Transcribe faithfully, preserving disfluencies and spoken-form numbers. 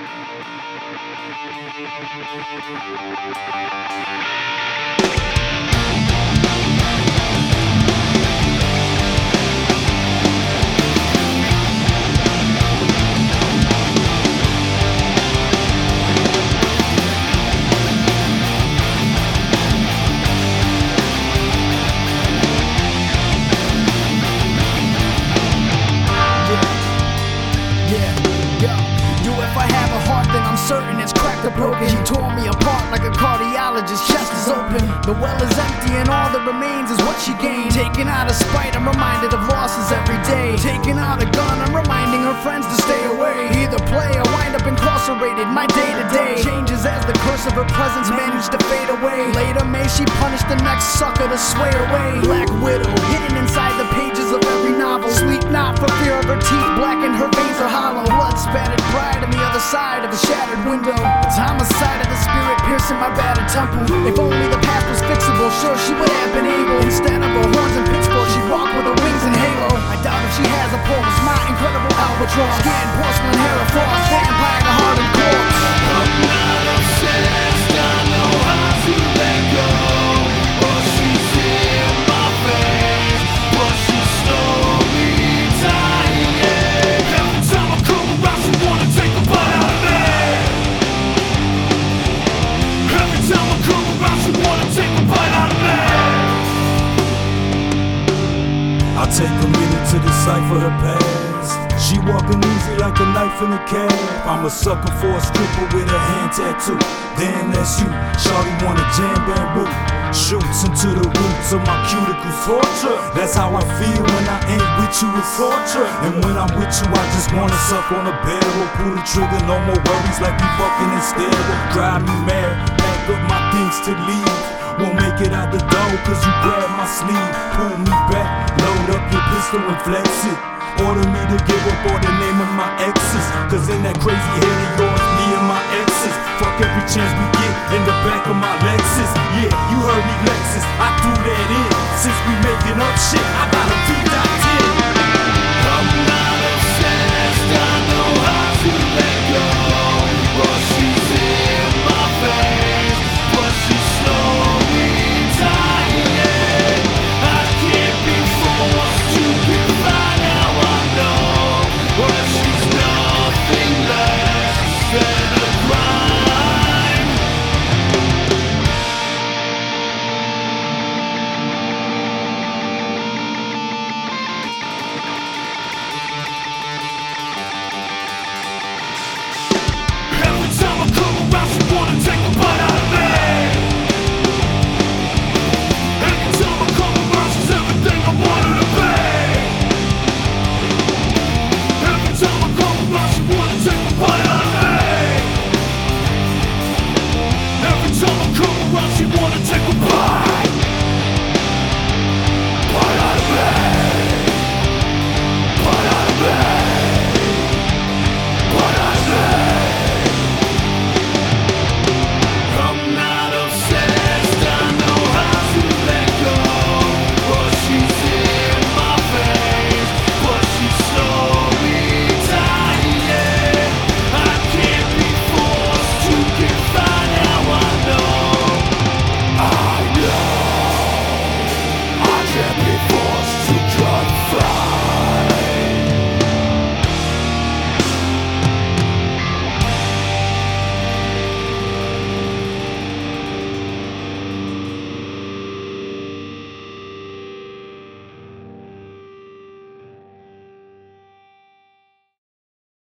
Certain it's cracked or broken. She tore me apart like a cardiologist, chest is open. The well is empty and all that remains is what she gained. Taken out of spite, I'm reminded of losses every day. Taking out a gun, I'm reminding her friends to stay away. Either play or wind up incarcerated, my day to day changes as the curse of her presence managed to fade away. Later may she punish the next sucker to sway away. Black widow, hidden inside the pages of every novel. Sleep not for fear of her teeth black and her veins are hollow. Blood spattered pride on the other side of the shattered window. It's homicide of the spirit piercing my battered temple. If only the past was fixable, sure she would have been able. Instead of her horns and pitchfork, she'd walk with her wings and halo. I doubt if she has a pulse, my incredible albatross. Skin, porcelain hair, a frost, vampire, the hardened corpse. I'm not obsessed, I know how to let go. But she's in my face, but she stole me dying. Every time I come around, she wanna take a bite out of me. Every time I come around, she wanna take a bite out of me. I take a minute to decipher the past. She walking easy like a knife in a cab. I'm a sucker for a stripper with a hand tattoo. Damn, that's you. Shawty wanna jam bamboo. Shoots into the roots of my cuticles. Torture. That's how I feel when I ain't with you, it's torture. And when I'm with you, I just wanna suck on a barrel. Pull the trigger, no more worries like we fucking in stereo. Drive me mad, pack up my things to leave. Won't make it out the door cause you grab my sleeve. Pull me back, load up your pistol and flex it. Order me to give up all the name of my exes. Cause in that crazy head of yours, me and my exes fuck every chance we get in the back of my Lexus. Yeah, you heard me Lexus, I threw that in. Since we making up shit, I got